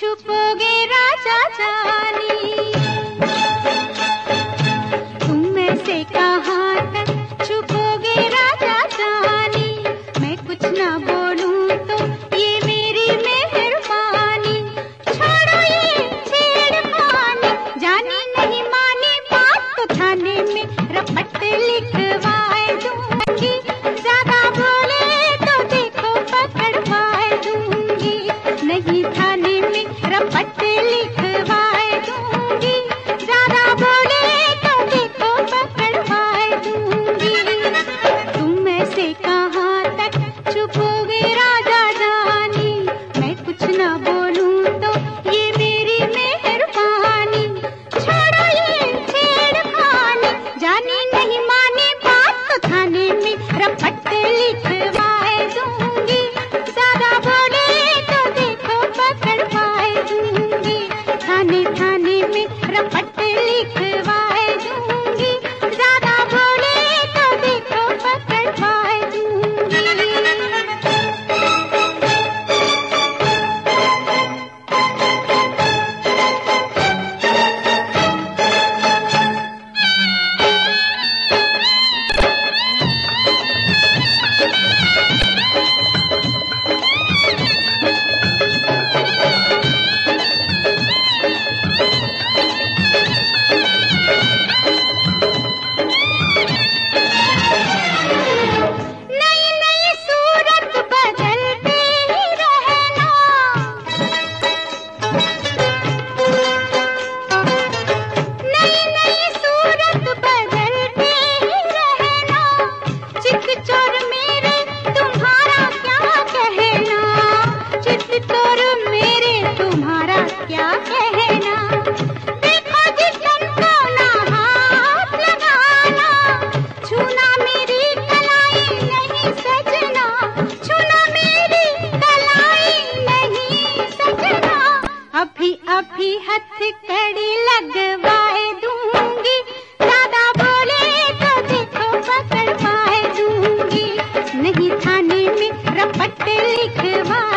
छुपोगे राजा जानी, तुम ऐसे कहाँ तक छुपोगे राजा जानी, मैं कुछ ना बोलूं तो ये मेरी मेहरबानी, छोड़ो ये छेड़खानी, जानी नहीं मानी बात तो थाने में रपट लिखवाए दूंगी, ज्यादा बोले तो देखो पकड़वाए दूंगी, नहीं थाने में रपट लिखवाए दूंगी, ज्यादा बोले तो देखो पकड़वाए दूंगी, तुम ऐसे कहाँ तक छुपोगे राजा जानी, मैं कुछ ना बोलूं तो ये मेरी मेहरबानी, छोड़ो ये छेड़खानी, जानी नहीं मानी बात तो थाने में रपट लिखवाए दूंगी, ज्यादा बोले तो देखो पकड़वाए दूंगी, थाने थाने में रपट लिखवाए दूंगी, ज्यादा बोले तो देखो पकड़वाए दूंगी। नई नई सूरत बदलते ही रहना, नई नई सूरत बदलते ही रहना, चित चोर मेरे तुम्हारा क्या कहना, चित चोर मेरे तुम्हारा क्या कहना, देखो जिसम को ना हाथ लगाना, छूना मेरी कलाई नहीं सजना, छूना मेरी कलाई नहीं सजना, अभी अभी हथकड़ी लगवाए दूंगी, ज्यादा बोले तो देखो पकड़वाए दूंगी, नहीं थाने में रपट लिखवा